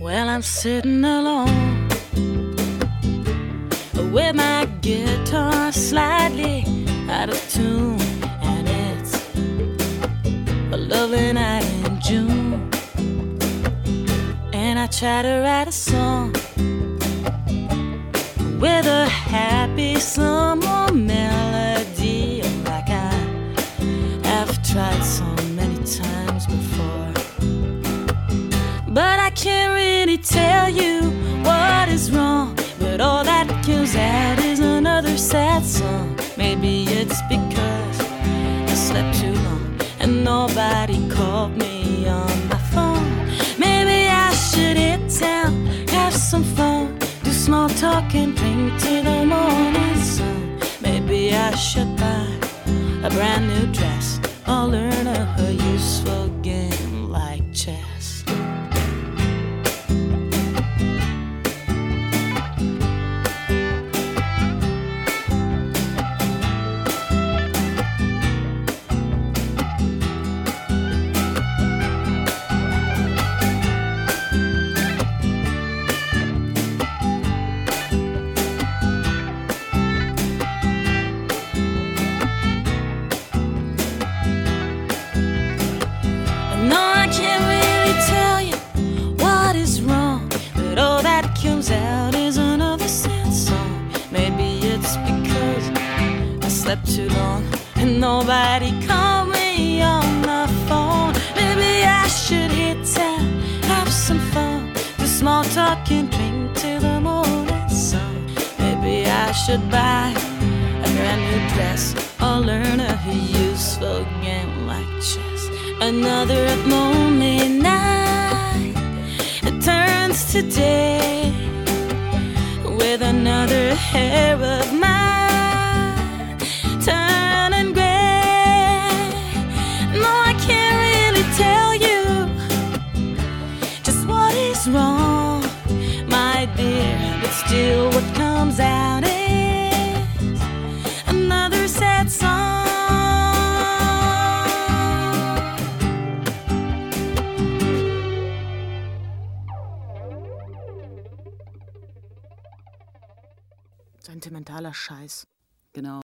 Well, I'm sitting alone with my guitar slightly out of tune, and it's a lovely night in June, and I try to write a song with a happy summer melody, like I have tried so many times before. But I can't really tell you what is wrong, but all that comes out is another sad song. Maybe it's because I slept too long and nobody called me on my phone. Maybe I should hit town, have some fun, do small talk and drink to the morning sun. Maybe I should buy a brand new dress or learn a useful game like chess. No, I can't really tell you what is wrong, but all that comes out is another sad song. Maybe it's because I slept too long and nobody called me on the phone. Maybe I should hit town, have some fun, do small talk and drink till the morning sun. Maybe I should buy a brand new dress or learn a useful game like chess. Another lonely night, it turns to day with another hair of mine turning gray. No, I can't really tell you just what is wrong, my dear, but still what comes out is another sad song. Sentimentaler Scheiß. Genau.